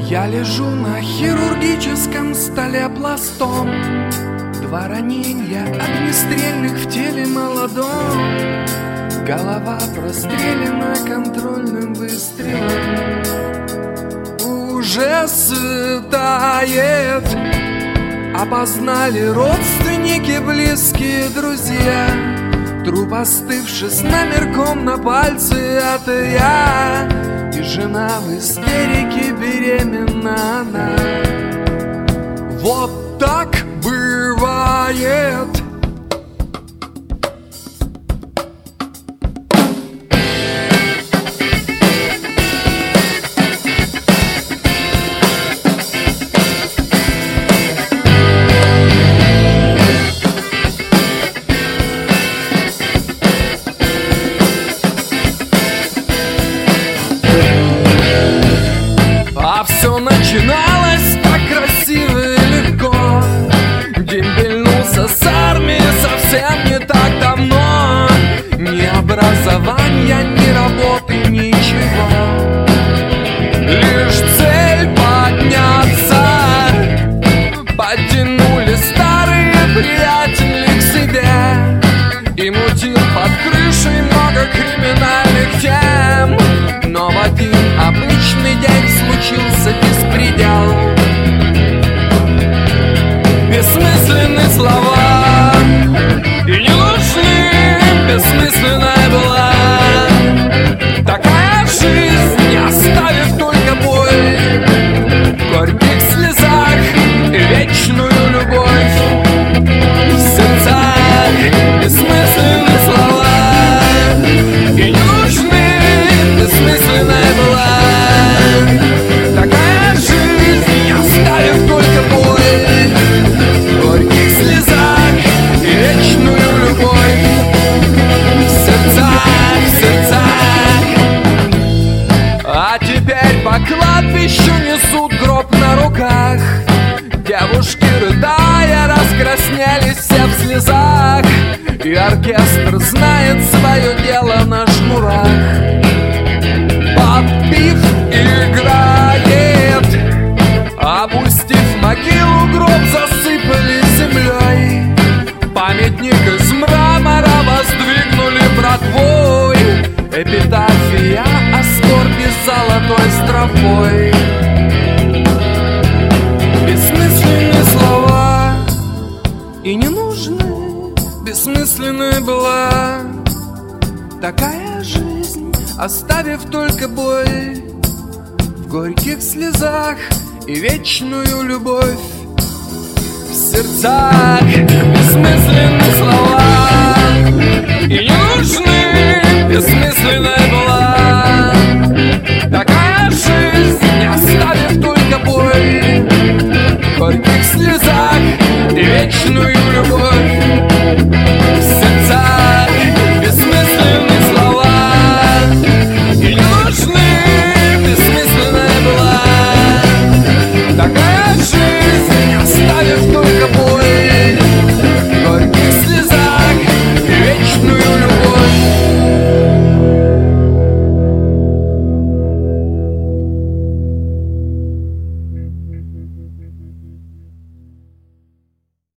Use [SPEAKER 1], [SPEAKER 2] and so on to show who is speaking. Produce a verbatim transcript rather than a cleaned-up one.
[SPEAKER 1] Я лежу на хирургическом столе пластом. Два ранения огнестрельных в теле молодом. Голова прострелена контрольным выстрелом. Уже светает. Опознали родственники, близкие друзья. Труп остывший с номерком на пальце, это я. И жена в истерике, беременна она. Вот так бывает. А все начиналось так красиво и легко. Дембельнулся с армии совсем не так давно. Ни образования, ни работы, ничего. Лишь цель подняться. Подтянули старые приятели к себе. И мутил под крышей много криминальных тем. Но в один обычный день случился беспредел. Бессмысленные слова и не нужны, бессмысленная была такая жизнь, оставив только боль в горьких слезах и вечную любовь в сердцах. Бессмысленные слова и не нужны, бессмысленная была такая жизнь, оставив только боль в горьких слезах и вечную любовь в сердцах, в сердцах. А теперь по кладбищу несут гроб на руках. Девушки, рыдая, раскраснелись все в слезах. И оркестр знает свое дело на шнурах. Подпив играет. Опустив могилу, гроб засыпали землей. Памятник из мрамора воздвигнули братвой. Эпитафия о скорби золотой строфой. Бессмысленные слова и не нужны, бессмысленная была такая жизнь, оставив только боль в горьких слезах и вечную любовь в сердцах. Бессмысленные слова и не нужны, бессмысленная